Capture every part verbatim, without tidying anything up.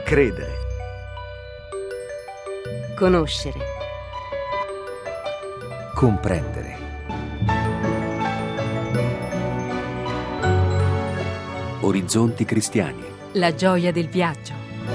Credere. Conoscere. Comprendere. Orizzonti cristiani. La gioia del viaggio.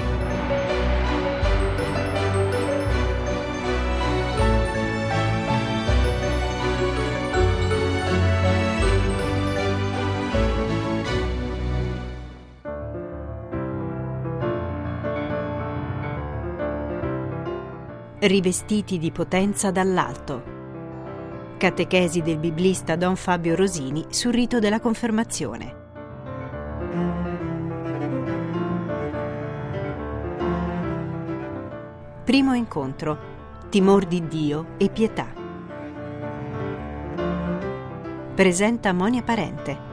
Rivestiti di potenza dall'alto. Catechesi del biblista Don Fabio Rosini sul rito della confermazione. Primo incontro. Timor di Dio e pietà. Presenta Monia Parente.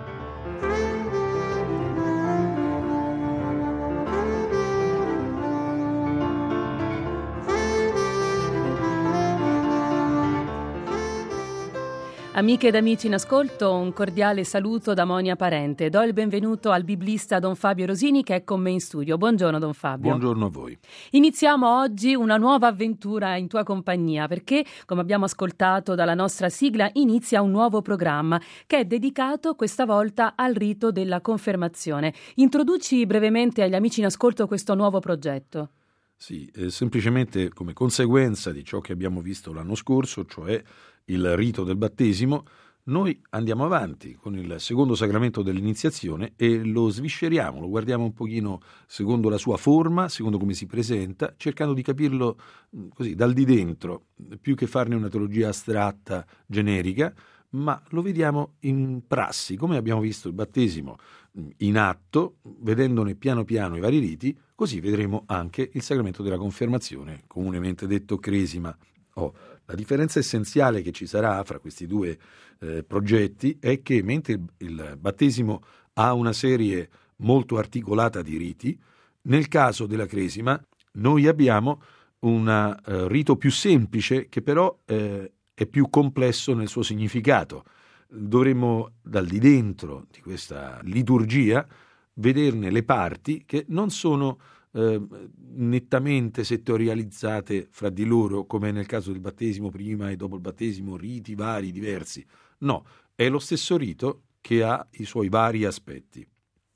Amiche ed amici in ascolto, un cordiale saluto da Monia Parente. Do il benvenuto al biblista Don Fabio Rosini che è con me in studio. Buongiorno Don Fabio. Buongiorno a voi. Iniziamo oggi una nuova avventura in tua compagnia perché, come abbiamo ascoltato dalla nostra sigla, inizia un nuovo programma che è dedicato questa volta al rito della confermazione. Introduci brevemente agli amici in ascolto questo nuovo progetto. Sì, eh, semplicemente come conseguenza di ciò che abbiamo visto l'anno scorso, cioè il rito del battesimo, noi andiamo avanti con il secondo sacramento dell'iniziazione e lo svisceriamo, lo guardiamo un pochino secondo la sua forma, secondo come si presenta, cercando di capirlo così dal di dentro, più che farne una teologia astratta, generica, ma lo vediamo in prassi, come abbiamo visto il battesimo in atto, vedendone piano piano i vari riti, così vedremo anche il sacramento della confermazione, comunemente detto cresima. Oh, la differenza essenziale che ci sarà fra questi due eh, progetti è che mentre il, il battesimo ha una serie molto articolata di riti, nel caso della cresima noi abbiamo un uh, rito più semplice che però eh, è più complesso nel suo significato. Dovremmo dal di dentro di questa liturgia vederne le parti che non sono eh, nettamente settorializzate fra di loro, come nel caso del battesimo prima e dopo il battesimo, riti vari, diversi. No, è lo stesso rito che ha i suoi vari aspetti.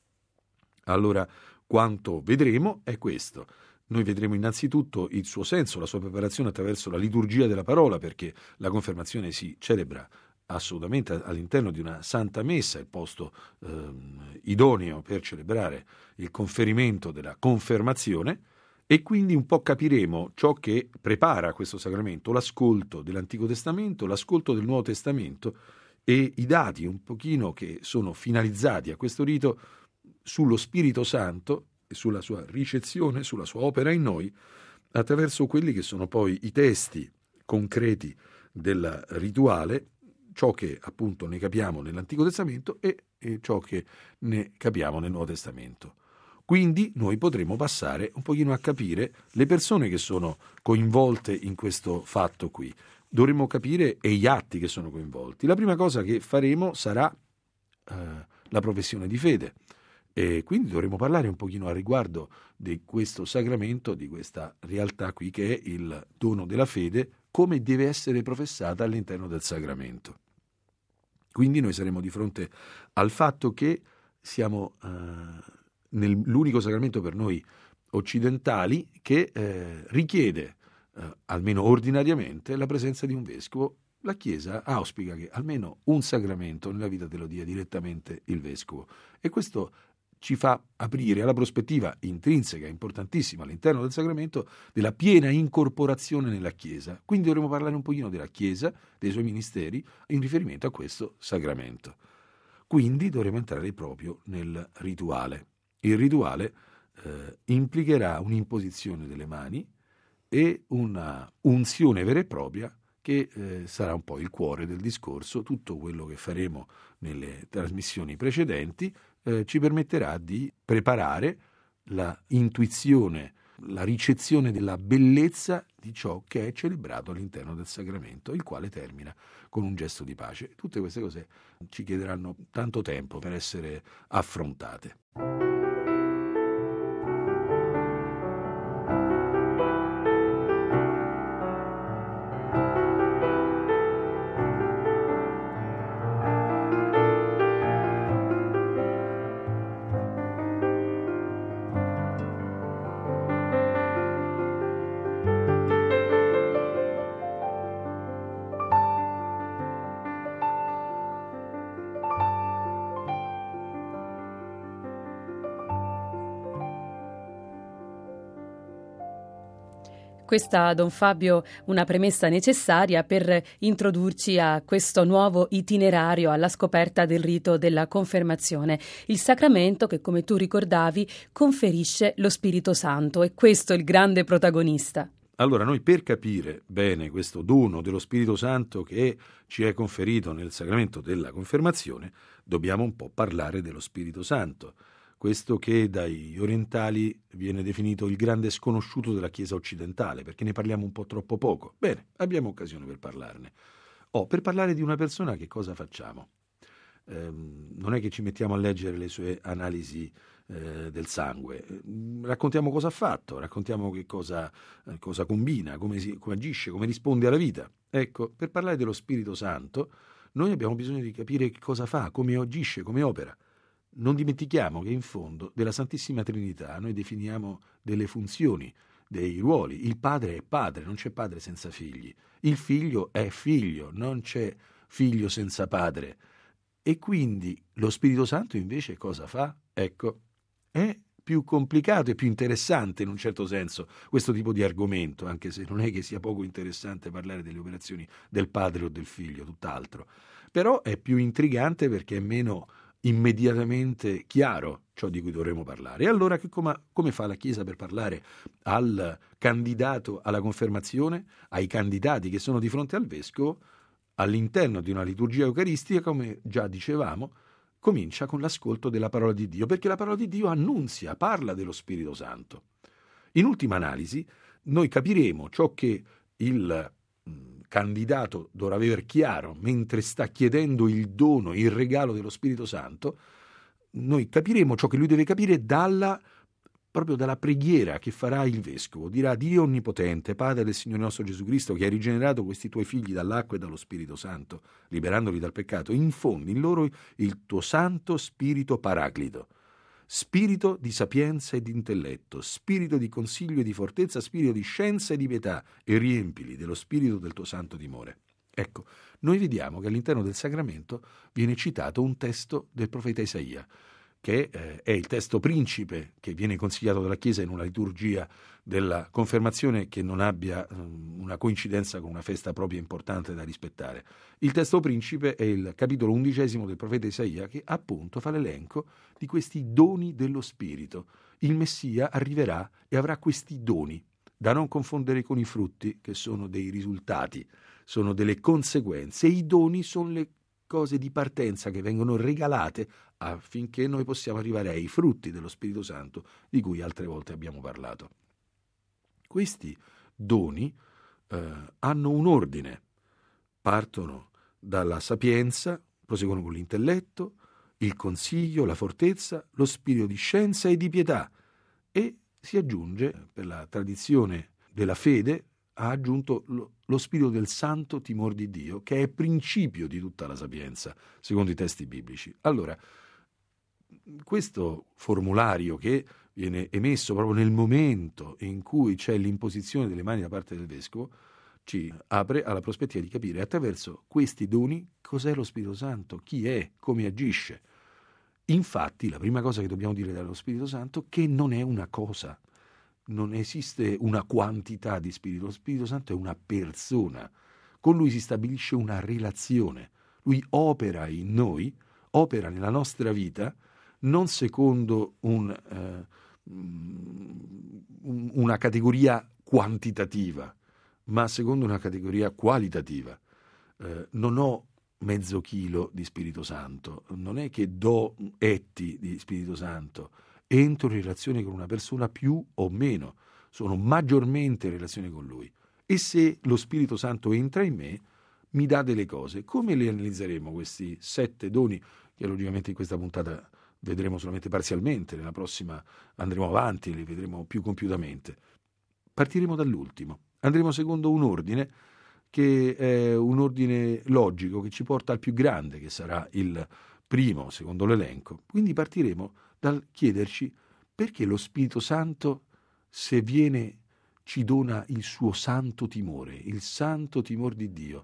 Allora, quanto vedremo è questo. Noi vedremo innanzitutto il suo senso, la sua preparazione attraverso la liturgia della parola, perché la confermazione si celebra assolutamente all'interno di una santa messa, il posto eh, idoneo per celebrare il conferimento della confermazione, e quindi un po' capiremo ciò che prepara questo sacramento, l'ascolto dell'Antico Testamento, l'ascolto del Nuovo Testamento e i dati un pochino che sono finalizzati a questo rito sullo Spirito Santo e sulla sua ricezione, sulla sua opera in noi, attraverso quelli che sono poi i testi concreti del rituale, ciò che appunto ne capiamo nell'Antico Testamento e, e ciò che ne capiamo nel Nuovo Testamento. Quindi noi potremo passare un pochino a capire le persone che sono coinvolte in questo fatto qui. Dovremo capire e gli atti che sono coinvolti. La prima cosa che faremo sarà eh, la professione di fede. E quindi dovremo parlare un pochino a riguardo di questo sacramento, di questa realtà qui che è il dono della fede, come deve essere professata all'interno del sacramento. Quindi noi saremo di fronte al fatto che siamo eh, nell'unico sacramento per noi occidentali che eh, richiede, eh, almeno ordinariamente, la presenza di un vescovo. La Chiesa auspica che almeno un sacramento nella vita te lo dia direttamente il vescovo, e questo ci fa aprire alla prospettiva intrinseca, importantissima all'interno del sacramento, della piena incorporazione nella Chiesa. Quindi dovremo parlare un pochino della Chiesa, dei suoi ministeri, in riferimento a questo sacramento. Quindi dovremo entrare proprio nel rituale. Il rituale eh, implicherà un'imposizione delle mani e una unzione vera e propria che eh, sarà un po' il cuore del discorso. Tutto quello che faremo nelle trasmissioni precedenti eh, ci permetterà di preparare la intuizione, la ricezione della bellezza di ciò che è celebrato all'interno del sacramento, il quale termina con un gesto di pace. Tutte queste cose ci chiederanno tanto tempo per essere affrontate. Questa, Don Fabio, una premessa necessaria per introdurci a questo nuovo itinerario alla scoperta del rito della confermazione, il sacramento che, come tu ricordavi, conferisce lo Spirito Santo, e questo è il grande protagonista. Allora, noi per capire bene questo dono dello Spirito Santo che ci è conferito nel sacramento della confermazione, dobbiamo un po' parlare dello Spirito Santo. Questo che dai orientali viene definito il grande sconosciuto della Chiesa occidentale, perché ne parliamo un po' troppo poco. Bene, abbiamo occasione per parlarne. Oh, per parlare di una persona che cosa facciamo? Eh, non è che ci mettiamo a leggere le sue analisi eh, del sangue, raccontiamo cosa ha fatto, raccontiamo che cosa, eh, cosa combina, come, si, come agisce, come risponde alla vita. Ecco, per parlare dello Spirito Santo noi abbiamo bisogno di capire che cosa fa, come agisce, come opera. Non dimentichiamo che in fondo della Santissima Trinità noi definiamo delle funzioni, dei ruoli. Il padre è padre, non c'è padre senza figli. Il figlio è figlio, non c'è figlio senza padre. E quindi lo Spirito Santo invece cosa fa? Ecco, è più complicato e più interessante in un certo senso questo tipo di argomento, anche se non è che sia poco interessante parlare delle operazioni del padre o del figlio, tutt'altro. Però è più intrigante perché è meno immediatamente chiaro ciò di cui dovremo parlare. E allora che come, come fa la Chiesa per parlare al candidato alla confermazione, ai candidati che sono di fronte al vescovo, all'interno di una liturgia eucaristica, come già dicevamo, comincia con l'ascolto della parola di Dio, perché la parola di Dio annunzia, parla dello Spirito Santo. In ultima analisi, noi capiremo ciò che il candidato dovrà aver chiaro mentre sta chiedendo il dono, il regalo dello Spirito Santo. Noi capiremo ciò che lui deve capire dalla, proprio dalla preghiera che farà il vescovo. Dirà: Dio onnipotente, Padre del Signore nostro Gesù Cristo, che hai rigenerato questi tuoi figli dall'acqua e dallo Spirito Santo, liberandoli dal peccato, infondi in loro il tuo Santo Spirito Paraclito, spirito di sapienza e di intelletto, spirito di consiglio e di fortezza, spirito di scienza e di pietà, e riempili dello spirito del tuo santo timore. Ecco, noi vediamo che all'interno del sacramento viene citato un testo del profeta Isaia, che eh, è il testo principe che viene consigliato dalla Chiesa in una liturgia della confermazione che non abbia um, una coincidenza con una festa propria importante da rispettare. Il testo principe è il capitolo undicesimo del profeta Isaia, che appunto fa l'elenco di questi doni dello Spirito. Il Messia arriverà e avrà questi doni, da non confondere con i frutti, che sono dei risultati, sono delle conseguenze. I doni sono le cose di partenza che vengono regalate affinché noi possiamo arrivare ai frutti dello Spirito Santo di cui altre volte abbiamo parlato. Questi doni eh, hanno un ordine, partono dalla sapienza, proseguono con l'intelletto, il consiglio, la fortezza, lo spirito di scienza e di pietà, e si aggiunge, per la tradizione della fede, ha aggiunto lo, lo spirito del santo timor di Dio, che è principio di tutta la sapienza, secondo i testi biblici. Allora, questo formulario che viene emesso proprio nel momento in cui c'è l'imposizione delle mani da parte del vescovo ci apre alla prospettiva di capire attraverso questi doni cos'è lo Spirito Santo, chi è, come agisce. Infatti, la prima cosa che dobbiamo dire dello Spirito Santo è che non è una cosa, non esiste una quantità di Spirito. Lo Spirito Santo è una persona, con lui si stabilisce una relazione, lui opera in noi, opera nella nostra vita, non secondo un, eh, una categoria quantitativa, ma secondo una categoria qualitativa. Eh, non ho mezzo chilo di Spirito Santo, non è che do etti di Spirito Santo, entro in relazione con una persona più o meno, sono maggiormente in relazione con lui. E se lo Spirito Santo entra in me, mi dà delle cose. Come le analizzeremo questi sette doni, che logicamente in questa puntata vedremo solamente parzialmente, nella prossima andremo avanti e li vedremo più compiutamente. Partiremo dall'ultimo, andremo secondo un ordine che è un ordine logico che ci porta al più grande, che sarà il primo secondo l'elenco. Quindi partiremo dal chiederci perché lo Spirito Santo, se viene, ci dona il suo santo timore, il santo timor di Dio.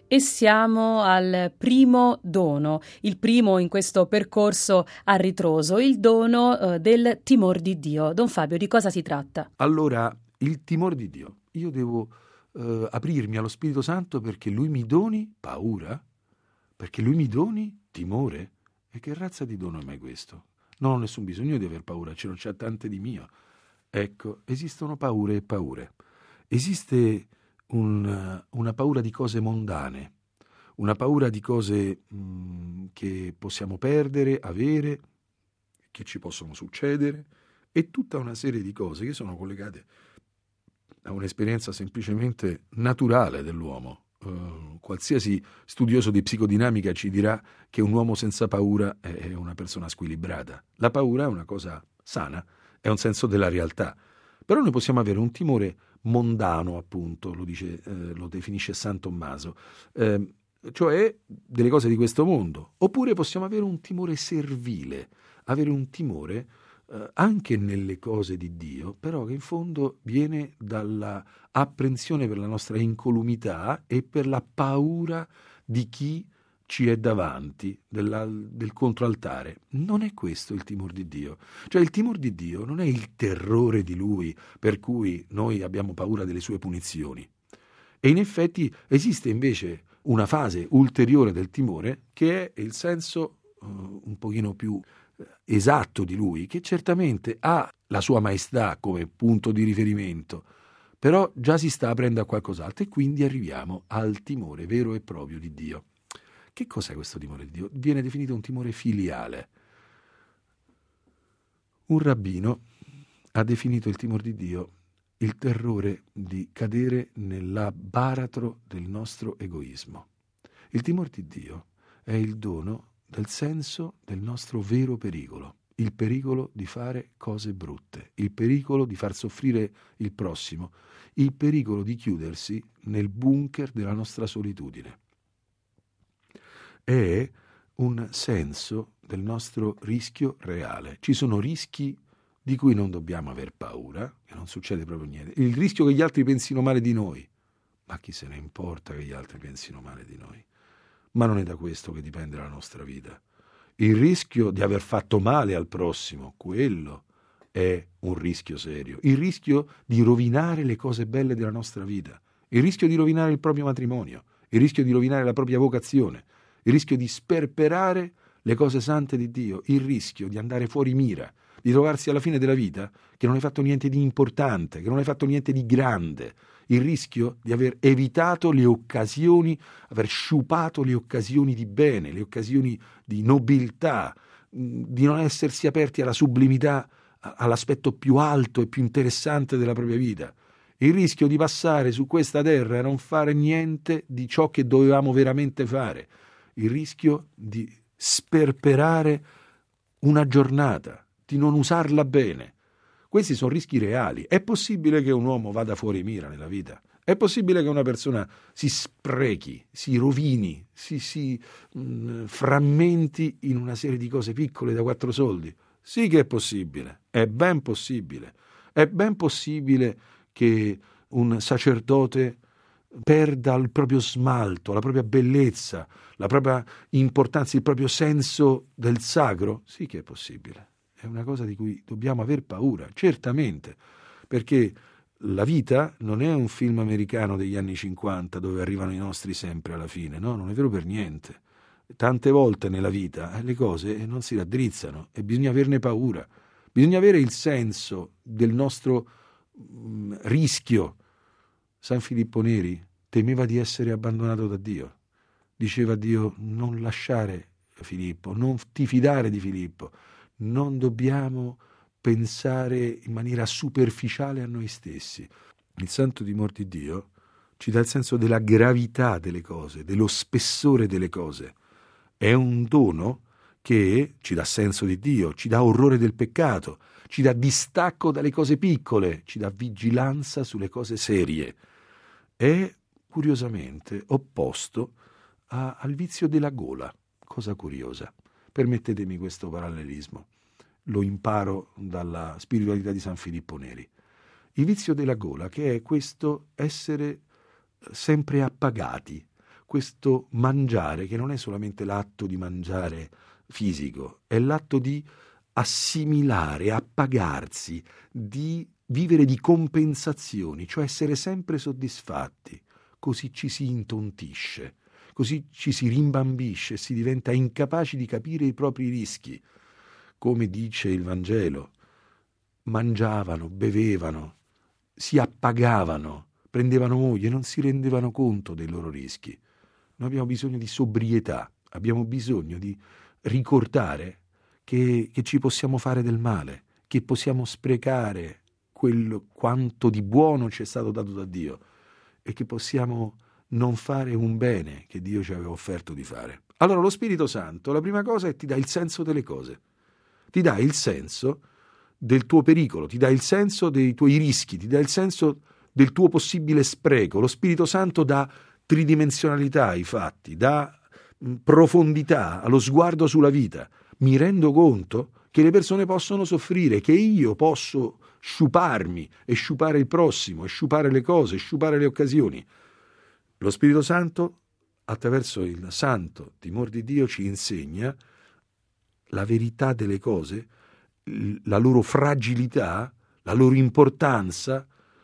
E siamo al primo dono, il primo in questo percorso a ritroso, il dono eh, del timor di Dio. Don Fabio, di cosa si tratta? Allora, il timore di Dio. Io devo eh, aprirmi allo Spirito Santo perché Lui mi doni paura? Perché Lui mi doni timore? E che razza di dono è mai questo? Non ho nessun bisogno di aver paura, ce ne c'è tante di mio. Ecco, esistono paure e paure. Esiste un, una paura di cose mondane, una paura di cose mh, che possiamo perdere, avere, che ci possono succedere, e tutta una serie di cose che sono collegate a un'esperienza semplicemente naturale dell'uomo. Uh, qualsiasi studioso di psicodinamica ci dirà che un uomo senza paura è una persona squilibrata. La paura è una cosa sana, è un senso della realtà. Però noi possiamo avere un timore mondano, appunto, lo dice, eh, lo definisce San Tommaso, eh, cioè delle cose di questo mondo. Oppure possiamo avere un timore servile, avere un timore eh, anche nelle cose di Dio, però che in fondo viene dalla apprensione per la nostra incolumità e per la paura di chi ci è davanti, della, del controaltare. Non è questo il timore di Dio. Cioè il timore di Dio non è il terrore di Lui, per cui noi abbiamo paura delle sue punizioni. E in effetti esiste invece una fase ulteriore del timore che è il senso uh, un pochino più esatto di Lui, che certamente ha la sua maestà come punto di riferimento, però già si sta aprendo a qualcos'altro e quindi arriviamo al timore vero e proprio di Dio. Che cos'è questo timore di Dio? Viene definito un timore filiale. Un rabbino ha definito il timore di Dio il terrore di cadere nella baratro del nostro egoismo. Il timore di Dio è il dono del senso del nostro vero pericolo, il pericolo di fare cose brutte, il pericolo di far soffrire il prossimo, il pericolo di chiudersi nel bunker della nostra solitudine. È un senso del nostro rischio reale. Ci sono rischi di cui non dobbiamo aver paura, che non succede proprio niente. Il rischio che gli altri pensino male di noi. Ma chi se ne importa che gli altri pensino male di noi? Ma non è da questo che dipende la nostra vita. Il rischio di aver fatto male al prossimo, quello è un rischio serio. Il rischio di rovinare le cose belle della nostra vita. Il rischio di rovinare il proprio matrimonio. Il rischio di rovinare la propria vocazione. Il rischio di sperperare le cose sante di Dio, il rischio di andare fuori mira, di trovarsi alla fine della vita che non hai fatto niente di importante, che non hai fatto niente di grande, il rischio di aver evitato le occasioni, aver sciupato le occasioni di bene, le occasioni di nobiltà, di non essersi aperti alla sublimità, all'aspetto più alto e più interessante della propria vita. Il rischio di passare su questa terra e non fare niente di ciò che dovevamo veramente fare. Il rischio di sperperare una giornata, di non usarla bene. Questi sono rischi reali. È possibile che un uomo vada fuori mira nella vita? È possibile che una persona si sprechi, si rovini, si, si mh, frammenti in una serie di cose piccole da quattro soldi? Sì che è possibile, è ben possibile. È ben possibile che un sacerdote perda il proprio smalto, la propria bellezza, la propria importanza, il proprio senso del sacro? Sì che è possibile. È una cosa di cui dobbiamo aver paura, certamente, perché la vita non è un film americano degli anni cinquanta dove arrivano i nostri sempre alla fine, no, non è vero per niente. Tante volte nella vita le cose non si raddrizzano e bisogna averne paura, bisogna avere il senso del nostro mh, rischio. San Filippo Neri temeva di essere abbandonato da Dio. Diceva a Dio: non lasciare Filippo, non ti fidare di Filippo. Non dobbiamo pensare in maniera superficiale a noi stessi. Il santo timore di Dio ci dà il senso della gravità delle cose, dello spessore delle cose. È un dono che ci dà senso di Dio, ci dà orrore del peccato, ci dà distacco dalle cose piccole, ci dà vigilanza sulle cose serie. È curiosamente opposto a, al vizio della gola. Cosa curiosa. Permettetemi questo parallelismo. Lo imparo dalla spiritualità di San Filippo Neri. Il vizio della gola, che è questo essere sempre appagati, questo mangiare che non è solamente l'atto di mangiare fisico, è l'atto di assimilare, appagarsi, di vivere di compensazioni, cioè essere sempre soddisfatti. Così ci si intontisce, così ci si rimbambisce, si diventa incapaci di capire i propri rischi. Come dice il Vangelo, mangiavano, bevevano, si appagavano, prendevano moglie, non si rendevano conto dei loro rischi. Noi abbiamo bisogno di sobrietà, abbiamo bisogno di ricordare che, che ci possiamo fare del male, che possiamo sprecare quello quanto di buono ci è stato dato da Dio e che possiamo non fare un bene che Dio ci aveva offerto di fare. Allora lo Spirito Santo, la prima cosa è ti dà il senso delle cose, ti dà il senso del tuo pericolo, ti dà il senso dei tuoi rischi, ti dà il senso del tuo possibile spreco. Lo Spirito Santo dà tridimensionalità ai fatti, dà profondità allo sguardo sulla vita. Mi rendo conto che le persone possono soffrire, che io posso sciuparmi e sciupare il prossimo, e sciupare le cose, e sciupare le occasioni. Lo Spirito Santo, attraverso il santo timore di Dio, ci insegna la verità delle cose, la loro fragilità, la loro importanza,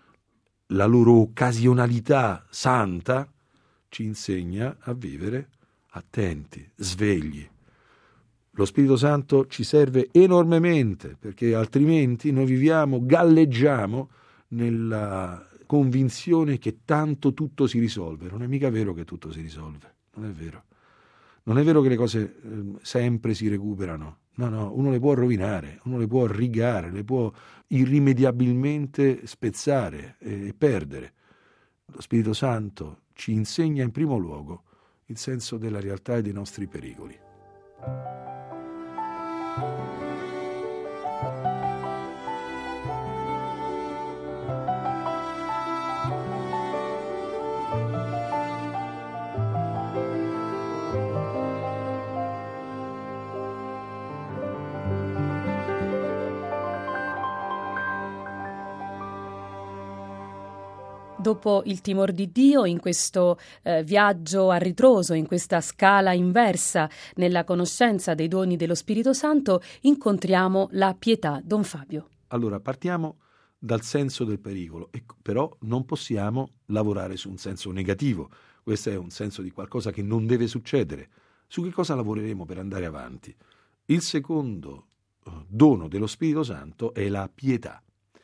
la loro occasionalità santa, ci insegna a vivere attenti, svegli. Lo Spirito Santo ci serve enormemente, perché altrimenti noi viviamo, galleggiamo nella convinzione che tanto tutto si risolve. Non è mica vero che tutto si risolve, non è vero. Non è vero che le cose eh, sempre si recuperano. No, no, uno le può rovinare, uno le può rigare, le può irrimediabilmente spezzare e, e perdere. Lo Spirito Santo ci insegna in primo luogo il senso della realtà e dei nostri pericoli. Dopo il timor di Dio, in questo eh, viaggio a ritroso, in questa scala inversa nella conoscenza dei doni dello Spirito Santo, incontriamo la pietà. Don Fabio. Allora, partiamo dal senso del pericolo, e, però non possiamo lavorare su un senso negativo. Questo è un senso di qualcosa che non deve succedere. Su che cosa lavoreremo per andare avanti? Il secondo eh, dono dello Spirito Santo è la pietà.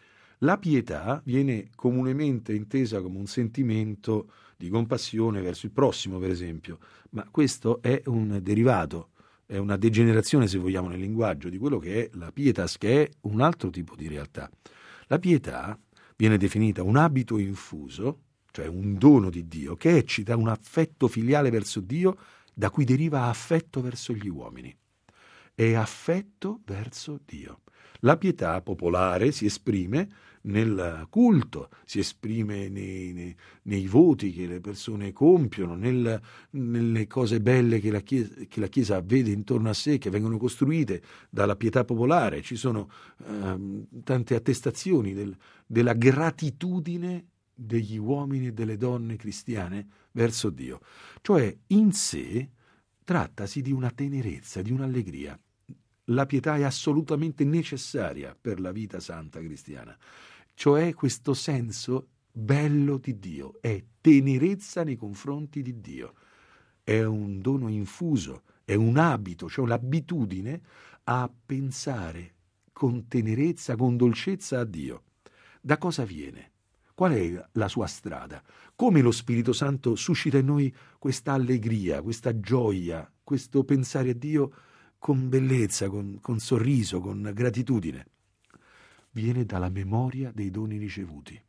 La pietà viene comunemente intesa come un sentimento di compassione verso il prossimo, per esempio, ma questo è un derivato, è una degenerazione, se vogliamo, nel linguaggio di quello che è la pietas, che è un altro tipo di realtà. La pietà viene definita un abito infuso, cioè un dono di Dio, che eccita un affetto filiale verso Dio, da cui deriva affetto verso gli uomini. È affetto verso Dio. La pietà popolare si esprime nel culto, si esprime nei, nei, nei voti che le persone compiono, nel, nelle cose belle che la, chiesa, che la Chiesa vede intorno a sé, che vengono costruite dalla pietà popolare. Ci sono eh, tante attestazioni del, della gratitudine degli uomini e delle donne cristiane verso Dio. Cioè, in sé trattasi di una tenerezza, di un'allegria. La pietà è assolutamente necessaria per la vita santa cristiana, cioè questo senso bello di Dio, è tenerezza nei confronti di Dio, è un dono infuso, è un abito, cioè l'abitudine a pensare con tenerezza, con dolcezza a Dio. Da cosa viene? Qual è la sua strada? Come lo Spirito Santo suscita in noi questa allegria, questa gioia, questo pensare a Dio con bellezza, con, con sorriso, con gratitudine? Viene dalla memoria dei doni ricevuti.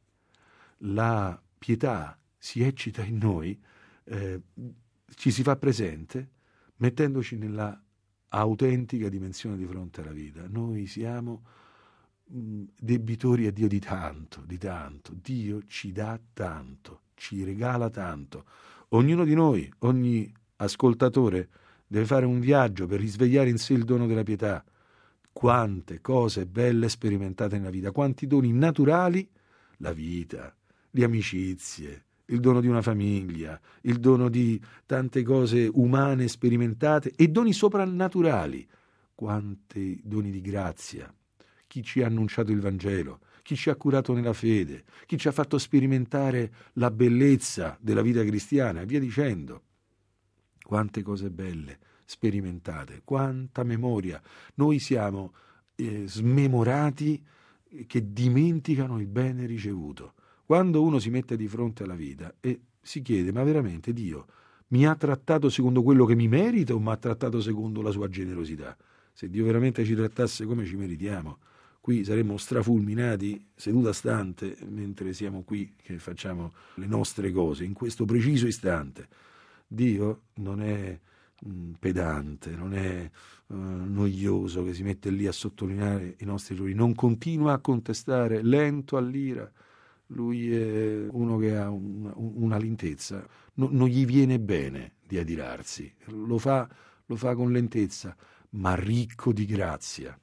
La pietà si eccita in noi, eh, ci si fa presente mettendoci nella autentica dimensione di fronte alla vita. Noi siamo mh, debitori a Dio di tanto, di tanto. Dio ci dà tanto, ci regala tanto. Ognuno di noi, ogni ascoltatore, deve fare un viaggio per risvegliare in sé il dono della pietà. Quante cose belle sperimentate nella vita, quanti doni naturali, la vita, le amicizie, il dono di una famiglia, il dono di tante cose umane sperimentate e doni soprannaturali. Quanti doni di grazia. Chi ci ha annunciato il Vangelo, chi ci ha curato nella fede, chi ci ha fatto sperimentare la bellezza della vita cristiana e via dicendo. Quante cose belle sperimentate, quanta memoria. Noi siamo eh, smemorati che dimenticano il bene ricevuto. Quando uno si mette di fronte alla vita e si chiede, ma veramente Dio mi ha trattato secondo quello che mi merita o mi ha trattato secondo la sua generosità? Se Dio veramente ci trattasse come ci meritiamo, qui saremmo strafulminati seduta stante mentre siamo qui che facciamo le nostre cose, in questo preciso istante. Dio non è um, pedante, non è uh, noioso che si mette lì a sottolineare i nostri errori, non continua a contestare, lento all'ira. Lui è uno che ha una, una lentezza, no, non gli viene bene di adirarsi, lo fa, lo fa con lentezza, ma ricco di grazia.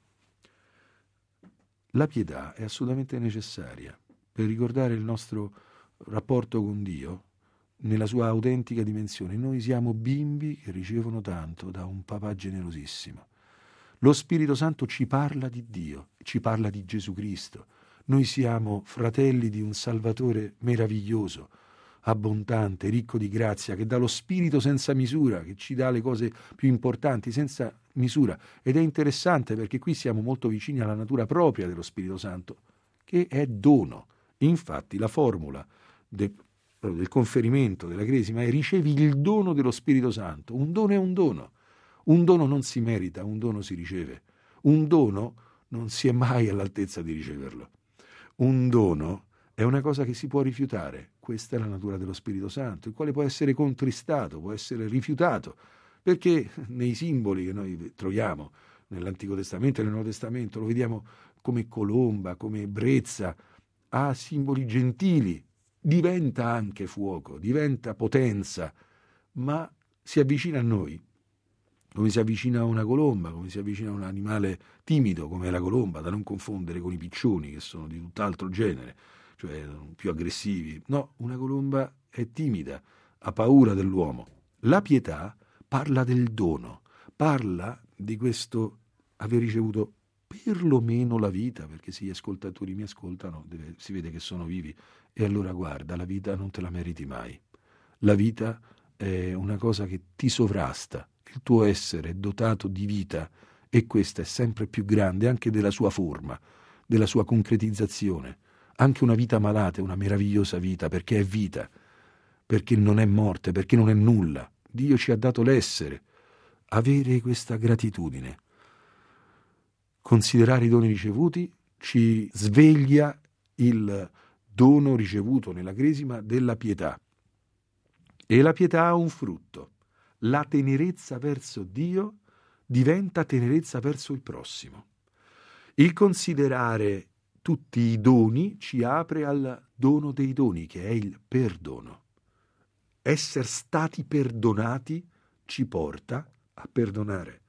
La pietà è assolutamente necessaria per ricordare il nostro rapporto con Dio nella sua autentica dimensione. Noi siamo bimbi che ricevono tanto da un papà generosissimo. Lo Spirito Santo ci parla di Dio, ci parla di Gesù Cristo. Noi siamo fratelli di un Salvatore meraviglioso, abbondante, ricco di grazia, che dà lo Spirito senza misura, che ci dà le cose più importanti senza misura. Ed è interessante perché qui siamo molto vicini alla natura propria dello Spirito Santo, che è dono. Infatti la formula de, del conferimento della Cresima è: ricevi il dono dello Spirito Santo. Un dono è un dono. Un dono non si merita, un dono si riceve. Un dono non si è mai all'altezza di riceverlo. Un dono è una cosa che si può rifiutare. Questa è la natura dello Spirito Santo, il quale può essere contristato, può essere rifiutato, perché nei simboli che noi troviamo nell'Antico Testamento e nel Nuovo Testamento lo vediamo come colomba, come brezza, ha simboli gentili, diventa anche fuoco, diventa potenza, ma si avvicina a noi, come si avvicina a una colomba, come si avvicina a un animale timido come la colomba, da non confondere con i piccioni che sono di tutt'altro genere, cioè più aggressivi. No, una colomba è timida, ha paura dell'uomo. La pietà parla del dono, parla di questo aver ricevuto perlomeno la vita, perché se gli ascoltatori mi ascoltano deve, si vede che sono vivi, e allora guarda, la vita non te la meriti mai. La vita è una cosa che ti sovrasta, il tuo essere è dotato di vita e questa è sempre più grande anche della sua forma, della sua concretizzazione. Anche una vita malata è una meravigliosa vita, perché è vita, perché non è morte, perché non è nulla. Dio ci ha dato l'essere. Avere questa gratitudine, considerare i doni ricevuti, ci sveglia il dono ricevuto nella Cresima della pietà. E la pietà ha un frutto. La tenerezza verso Dio diventa tenerezza verso il prossimo. Il considerare tutti i doni ci apre al dono dei doni, che è il perdono. Essere stati perdonati ci porta a perdonare.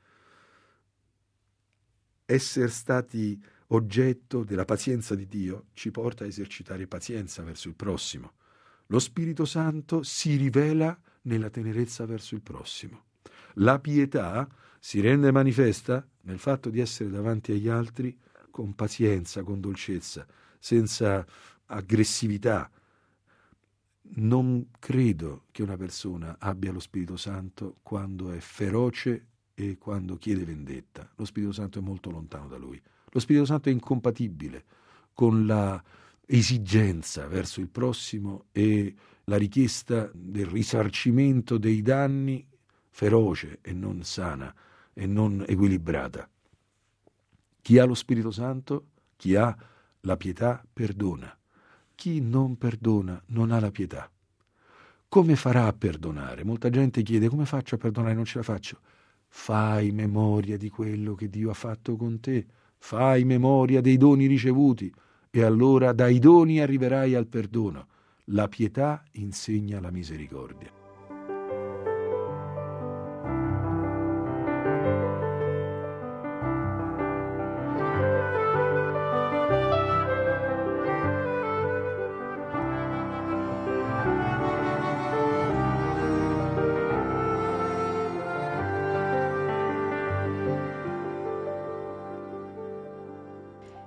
Essere stati oggetto della pazienza di Dio ci porta a esercitare pazienza verso il prossimo. Lo Spirito Santo si rivela nella tenerezza verso il prossimo. La pietà si rende manifesta nel fatto di essere davanti agli altri con pazienza, con dolcezza, senza aggressività. Non credo che una persona abbia lo Spirito Santo quando è feroce e quando chiede vendetta. Lo Spirito Santo è molto lontano da lui. Lo Spirito Santo è incompatibile con la esigenza verso il prossimo e la richiesta del risarcimento dei danni feroce e non sana e non equilibrata. Chi ha lo Spirito Santo, chi ha la pietà, perdona. Chi non perdona non ha la pietà. Come farà a perdonare? Molta gente chiede: come faccio a perdonare? Non ce la faccio. Fai memoria di quello che Dio ha fatto con te, fai memoria dei doni ricevuti e allora dai doni arriverai al perdono. La pietà insegna la misericordia.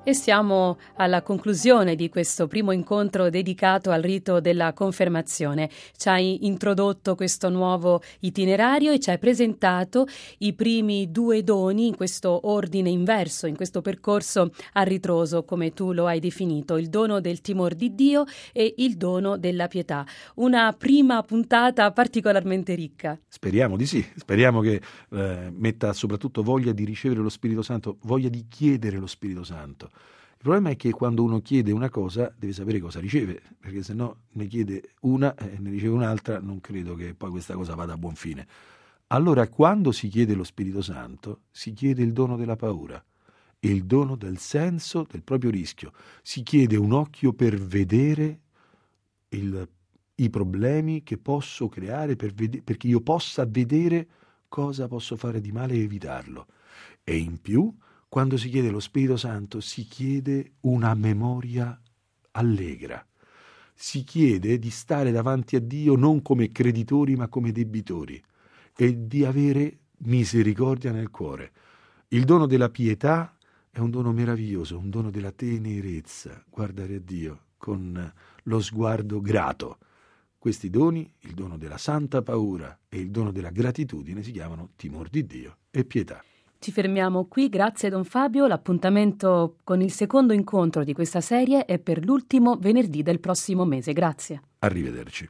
E siamo alla conclusione di questo primo incontro dedicato al rito della confermazione. Ci hai introdotto questo nuovo itinerario e ci hai presentato i primi due doni in questo ordine inverso, in questo percorso a ritroso, come tu lo hai definito, il dono del timor di Dio e il dono della pietà. Una prima puntata particolarmente ricca. Speriamo di sì, speriamo che eh, metta soprattutto voglia di ricevere lo Spirito Santo, voglia di chiedere lo Spirito Santo. Il problema è che quando uno chiede una cosa deve sapere cosa riceve, perché se no ne chiede una e ne riceve un'altra, non credo che poi questa cosa vada a buon fine. Allora, quando si chiede lo Spirito Santo, si chiede il dono della paura, il dono del senso del proprio rischio. Si chiede un occhio per vedere il, i problemi che posso creare, per vede, perché io possa vedere cosa posso fare di male e evitarlo. E in più, quando si chiede lo Spirito Santo, si chiede una memoria allegra. Si chiede di stare davanti a Dio non come creditori, ma come debitori, e di avere misericordia nel cuore. Il dono della pietà è un dono meraviglioso, un dono della tenerezza, guardare a Dio con lo sguardo grato. Questi doni, il dono della santa paura e il dono della gratitudine, si chiamano timor di Dio e pietà. Ci fermiamo qui, grazie Don Fabio. L'appuntamento con il secondo incontro di questa serie è per l'ultimo venerdì del prossimo mese. Grazie. Arrivederci.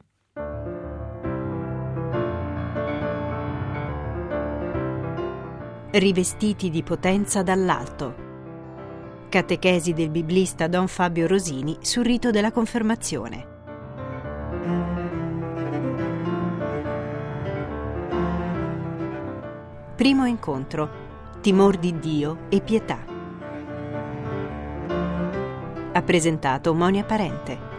Rivestiti di potenza dall'alto. Catechesi del biblista Don Fabio Rosini sul rito della confermazione. Primo incontro. Timor di Dio e pietà. Ha presentato Monia Parente.